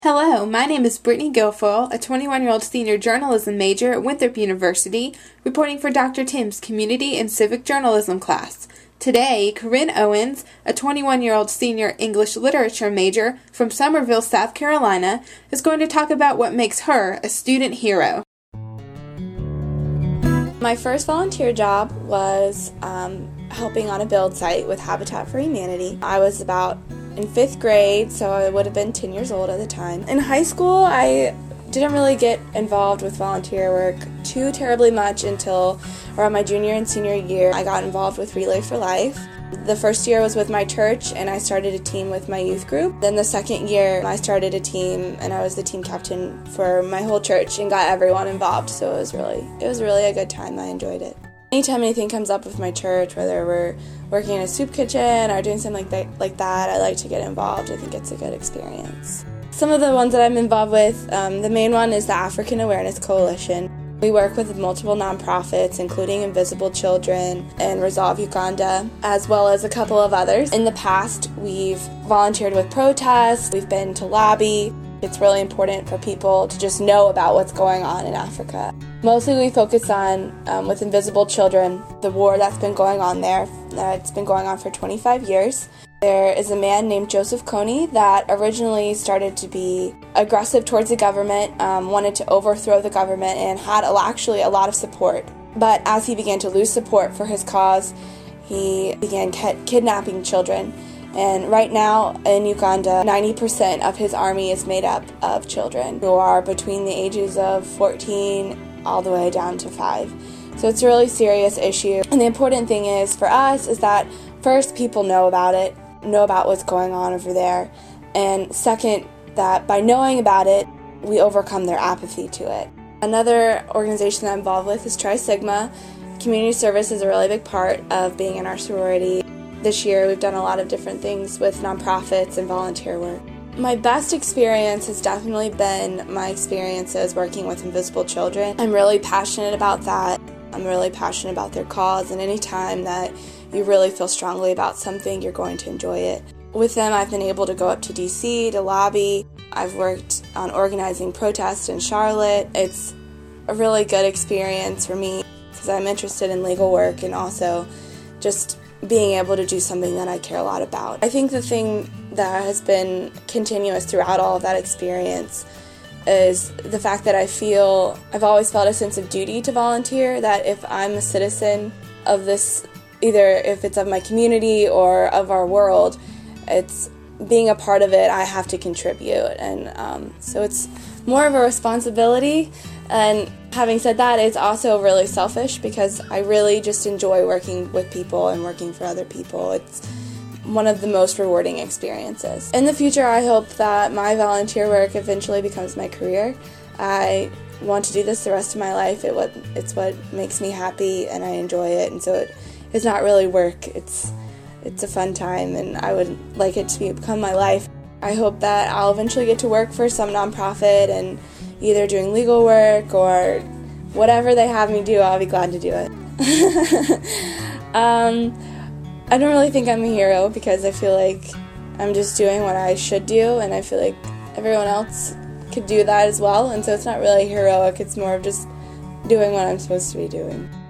Hello, my name is Brittany Guilfoyle, a 21-year-old senior journalism major at Winthrop University, reporting for Dr. Tim's Community and Civic Journalism class. Today, Corinne Owens, a 21-year-old senior English literature major from Summerville, South Carolina, is going to talk about what makes her a student hero. My first volunteer job was helping on a build site with Habitat for Humanity. I was about in 5th grade, so I would have been 10 years old at the time. In high school, I didn't really get involved with volunteer work too terribly much until around my junior and senior year. I got involved with Relay for Life. The first year was with my church, and I started a team with my youth group. Then the second year, I started a team, and I was the team captain for my whole church and got everyone involved, so it was really a good time. I enjoyed it. Anytime anything comes up with my church, whether we're working in a soup kitchen or doing something like that, I like to get involved. I think it's a good experience. Some of the ones that I'm involved with, the main one is the African Awareness Coalition. We work with multiple nonprofits, including Invisible Children and Resolve Uganda, as well as a couple of others. In the past, we've volunteered with protests, we've been to lobby. It's really important for people to just know about what's going on in Africa. Mostly we focus on, with Invisible Children, the war that's been going on there. It's been going on for 25 years. There is a man named Joseph Kony that originally started to be aggressive towards the government, wanted to overthrow the government, and had actually a lot of support. But as he began to lose support for his cause, he began kidnapping children. And right now in Uganda, 90% of his army is made up of children who are between the ages of 14 all the way down to 5. So it's a really serious issue. And the important thing is for us is that first, people know about it, know about what's going on over there. And second, that by knowing about it, we overcome their apathy to it. Another organization that I'm involved with is Tri Sigma. Community service is a really big part of being in our sorority. This year, we've done a lot of different things with nonprofits and volunteer work. My best experience has definitely been my experiences working with Invisible Children. I'm really passionate about that. I'm really passionate about their cause, and any time that you really feel strongly about something, you're going to enjoy it. With them, I've been able to go up to DC to lobby. I've worked on organizing protests in Charlotte. It's a really good experience for me because I'm interested in legal work and also just being able to do something that I care a lot about. I think the thing that has been continuous throughout all of that experience is the fact that I've always felt a sense of duty to volunteer, that if I'm a citizen of this, either if it's of my community or of our world, it's being a part of it, I have to contribute. And so it's more of a responsibility. And having said that, it's also really selfish because I really just enjoy working with people and working for other people. It's one of the most rewarding experiences. In the future, I hope that my volunteer work eventually becomes my career. I want to do this the rest of my life. It's what makes me happy, and I enjoy it. And so it's not really work. It's a fun time, and I would like it to become my life. I hope that I'll eventually get to work for some nonprofit and either doing legal work or whatever they have me do, I'll be glad to do it. I don't really think I'm a hero because I feel like I'm just doing what I should do, and I feel like everyone else could do that as well, and so it's not really heroic, it's more of just doing what I'm supposed to be doing.